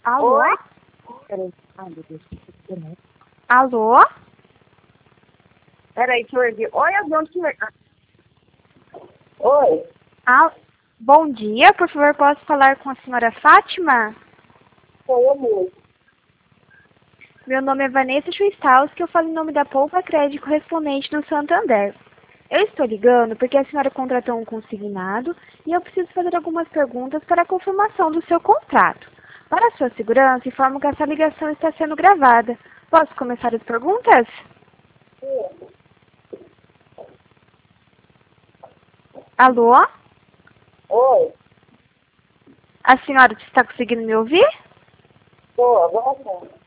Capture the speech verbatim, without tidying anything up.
Alô? Oi? Peraí. Ai, meu Deus, que internet. Alô? Peraí, deixa eu erguer. Oi, Adão, que... Oi? Al... Bom dia, por favor, posso falar com a senhora Fátima? Sou eu mesmo. Meu nome é Vanessa Schwistal, que eu falo em nome da Poupa Crédito correspondente do Santander. Eu estou ligando porque a senhora contratou um consignado e eu preciso fazer algumas perguntas para a confirmação do seu contrato. Para a sua segurança, informo que essa ligação está sendo gravada. Posso começar as perguntas? Sim. Alô? Oi? A senhora está conseguindo me ouvir? Tô, agora sim.